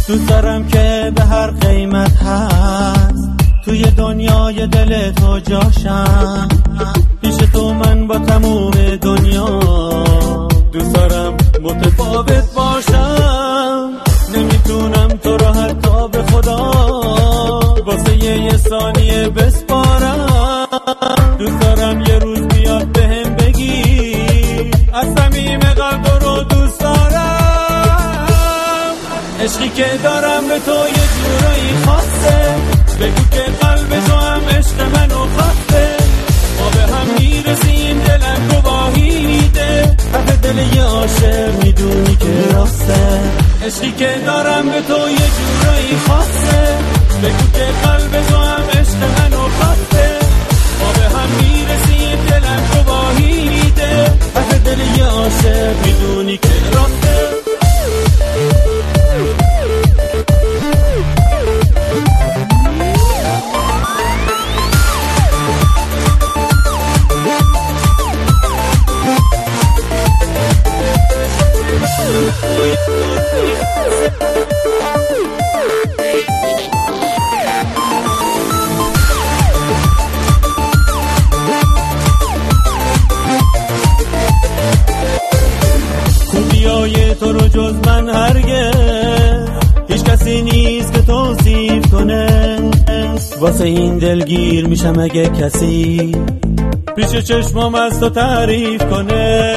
دوست دارم که به هر قیمت هست توی دنیای دل تو جاشم، پیش تو من با تموم دنیا دوست دارم متفاوت باشم. نمیتونم تو را حتی به خدا واسه یه ثانیه بسپارم. دوست دارم یه روز بیاد بهم بگی از صمیم قلب رو دوست دارم. عشقی که دارم به تو یه جورایی خاصه، بگو که قلب تو هم عشق منو خواهده. ما به هم میرسیم دلم گواهی میده، حرف دل یه عاشق میدونی که راسته. عشقی که دارم به تو یه جورایی خاصه، بگو که قلب تو هم عشق منو خواهده. ما به هم میرسیم دلم گواهی میده، حرف دل یه عاشق میدونی که راسته. خوبیای تو رو جز من هرگز هیچ کسی نیست که توصیف کنه. واسه این دلگیر میشم اگه کسی پیش چشمام از تو تعریف کنه.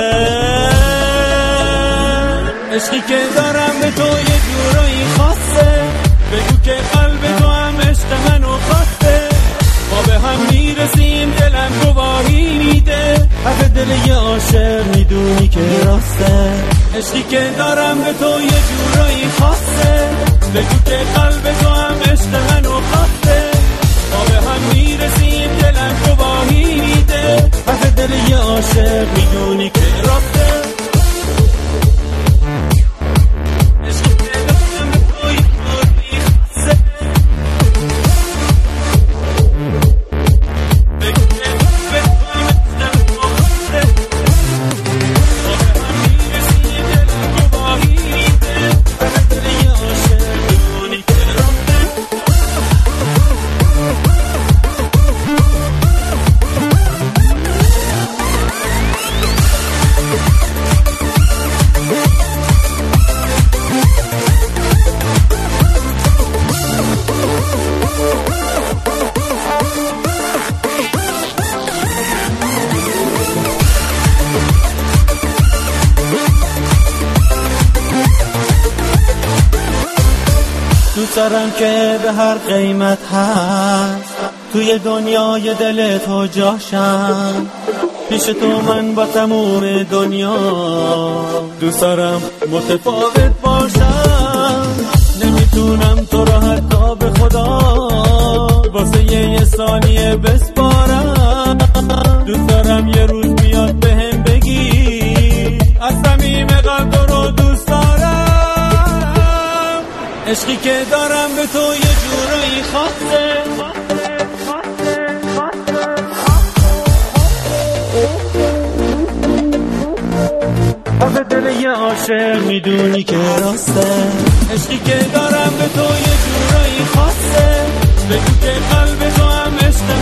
عشقی که دارم به تو یه جورایی خاصه، بگو که قلب تو هم عشق منو خواهده. ما به هم میرسیم دلم گواهی میده، حرف دل یه عاشق میدونی که راسته. عشقی که دارم به تو یه جورایی خاصه، بگو که قلب تو هم عشق منو خواهده. ما به هم میرسیم دلم گواهی میده، حرف دل یه عاشق میدونی که راسته. دوست دارم که به هر قیمت هست توی دنیای دل تو جاشم، پیش تو من با تموم دنیا دوست دارم متفاوت باشم. نمیتونم تو را حتی به خدا واسه یه ثانیه بسپارم. دوست دارم یه روز بیاد بهم بگی از صمیم قلب رو دوست دارم. عشقی که دارم به تو یه جورایی خاصه، حرف دل یه عاشق میدونی که راسته. عشقی که دارم به تو یه جورایی خاصه، بگو که قلب تو هم عشق